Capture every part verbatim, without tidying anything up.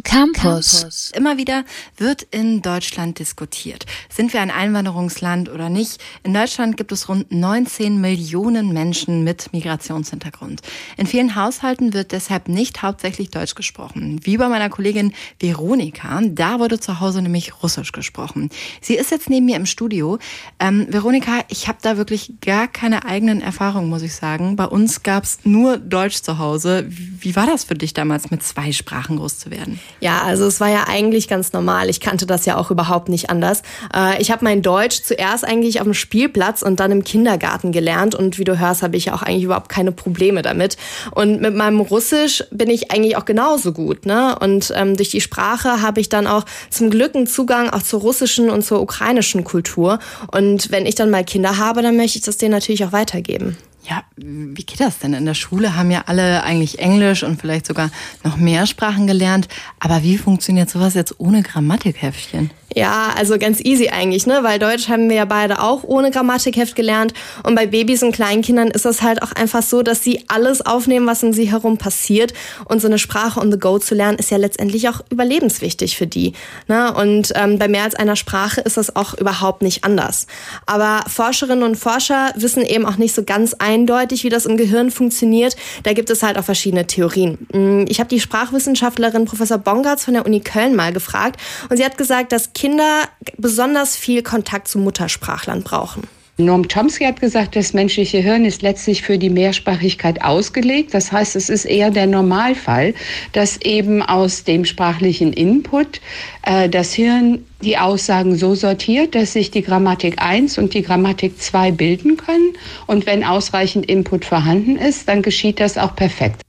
Köln Campus. Immer wieder wird in Deutschland diskutiert. Sind wir ein Einwanderungsland oder nicht? In Deutschland gibt es rund neunzehn Millionen Menschen mit Migrationshintergrund. In vielen Haushalten wird deshalb nicht hauptsächlich Deutsch gesprochen. Wie bei meiner Kollegin Veronika. Da wurde zu Hause nämlich Russisch gesprochen. Sie ist jetzt neben mir im Studio. Ähm, Veronika, ich habe da wirklich gar keine eigenen Erfahrungen, muss ich sagen. Bei uns gab es nur Deutsch zu Hause. Wie war das für dich damals, mit zwei Sprachen groß zu werden? Ja, also es war ja eigentlich ganz normal. Ich kannte das ja auch überhaupt nicht anders. Äh, ich habe mein Deutsch zuerst eigentlich auf dem Spielplatz und dann im Kindergarten gelernt. Und wie du hörst, habe ich ja auch eigentlich überhaupt keine Probleme damit. Und mit meinem Russisch bin ich eigentlich auch genauso gut, ne? Und ähm, durch die Sprache habe ich dann auch zum Glück einen Zugang auch zur russischen und zur ukrainischen Kultur. Und wenn ich dann mal Kinder habe, dann möchte ich das denen natürlich auch weitergeben. Ja, wie geht das denn? In der Schule haben ja alle eigentlich Englisch und vielleicht sogar noch mehr Sprachen gelernt. Aber wie funktioniert sowas jetzt ohne Grammatikhäftchen? Ja, also ganz easy eigentlich, ne? Weil Deutsch haben wir ja beide auch ohne Grammatikheft gelernt. Und bei Babys und Kleinkindern ist das halt auch einfach so, dass sie alles aufnehmen, was um sie herum passiert. Und so eine Sprache on the go zu lernen, ist ja letztendlich auch überlebenswichtig für die, ne? Und ähm, bei mehr als einer Sprache ist das auch überhaupt nicht anders. Aber Forscherinnen und Forscher wissen eben auch nicht so ganz eindeutig, wie das im Gehirn funktioniert. Da gibt es halt auch verschiedene Theorien. Ich habe die Sprachwissenschaftlerin Professor Bongartz von der Uni Köln mal gefragt. Und sie hat gesagt, dass Kinder besonders viel Kontakt zu Muttersprachlern brauchen. Noam Chomsky hat gesagt, das menschliche Hirn ist letztlich für die Mehrsprachigkeit ausgelegt. Das heißt, es ist eher der Normalfall, dass eben aus dem sprachlichen Input äh, das Hirn die Aussagen so sortiert, dass sich die Grammatik eins und die Grammatik zwei bilden können. Und wenn ausreichend Input vorhanden ist, dann geschieht das auch perfekt.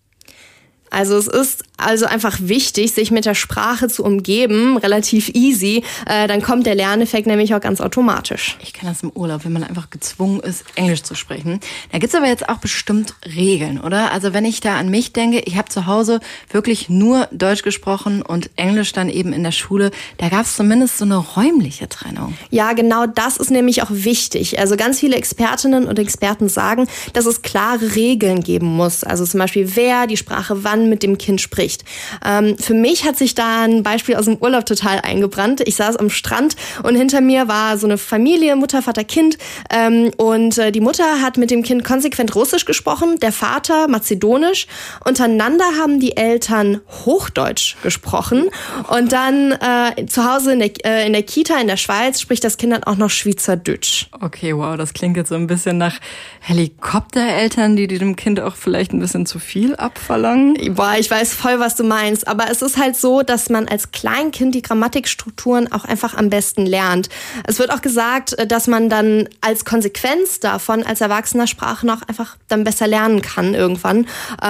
Also es ist also einfach wichtig, sich mit der Sprache zu umgeben, relativ easy. Äh, dann kommt der Lerneffekt nämlich auch ganz automatisch. Ich kenne das im Urlaub, wenn man einfach gezwungen ist, Englisch zu sprechen. Da gibt's aber jetzt auch bestimmt Regeln, oder? Also wenn ich da an mich denke, ich habe zu Hause wirklich nur Deutsch gesprochen und Englisch dann eben in der Schule. Da gab's zumindest so eine räumliche Trennung. Ja, genau das ist nämlich auch wichtig. Also ganz viele Expertinnen und Experten sagen, dass es klare Regeln geben muss. Also zum Beispiel, wer die Sprache wann mit dem Kind spricht. Ähm, für mich hat sich da ein Beispiel aus dem Urlaub total eingebrannt. Ich saß am Strand und hinter mir war so eine Familie, Mutter, Vater, Kind. Ähm, und äh, die Mutter hat mit dem Kind konsequent Russisch gesprochen, der Vater Mazedonisch. Untereinander haben die Eltern Hochdeutsch gesprochen. Und dann äh, zu Hause in der, äh, in der Kita in der Schweiz spricht das Kind dann auch noch Schweizerdeutsch. Okay, wow, das klingt jetzt so ein bisschen nach Helikoptereltern, die dem Kind auch vielleicht ein bisschen zu viel abverlangen. Boah, ich weiß voll, was du meinst. Aber es ist halt so, dass man als Kleinkind die Grammatikstrukturen auch einfach am besten lernt. Es wird auch gesagt, dass man dann als Konsequenz davon als Erwachsener Sprachen auch einfach dann besser lernen kann irgendwann.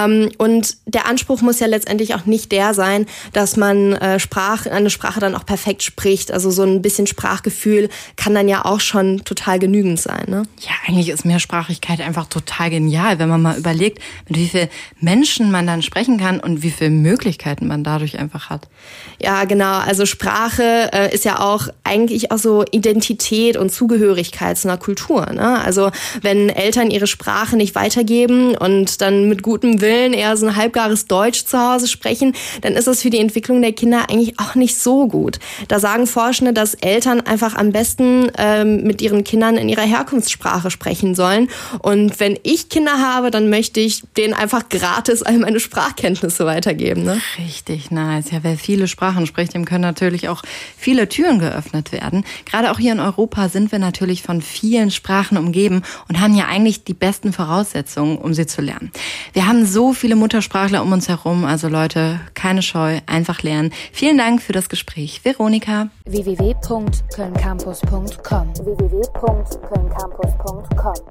Und der Anspruch muss ja letztendlich auch nicht der sein, dass man Sprache, eine Sprache dann auch perfekt spricht. Also so ein bisschen Sprachgefühl kann dann ja auch schon total genügend sein, ne? Ja, eigentlich ist Mehrsprachigkeit einfach total genial, wenn man mal überlegt, mit wie vielen Menschen man dann sprechen kann und wie viele Möglichkeiten man dadurch einfach hat. Ja, genau. Also Sprache äh, ist ja auch eigentlich auch so Identität und Zugehörigkeit zu einer Kultur, ne? Also wenn Eltern ihre Sprache nicht weitergeben und dann mit gutem Willen eher so ein halbgares Deutsch zu Hause sprechen, dann ist das für die Entwicklung der Kinder eigentlich auch nicht so gut. Da sagen Forschende, dass Eltern einfach am besten ähm, mit ihren Kindern in ihrer Herkunftssprache sprechen sollen. Und wenn ich Kinder habe, dann möchte ich denen einfach gratis all meine Sprachkenntnisse weitergeben, ne? Richtig nice. Ja, wer viele Sprachen spricht, dem können natürlich auch viele Türen geöffnet werden. Gerade auch hier in Europa sind wir natürlich von vielen Sprachen umgeben und haben ja eigentlich die besten Voraussetzungen, um sie zu lernen. Wir haben so viele Muttersprachler um uns herum, also Leute, keine Scheu, einfach lernen. Vielen Dank für das Gespräch, Veronika. w w w punkt köln campus punkt com w w w punkt köln campus punkt com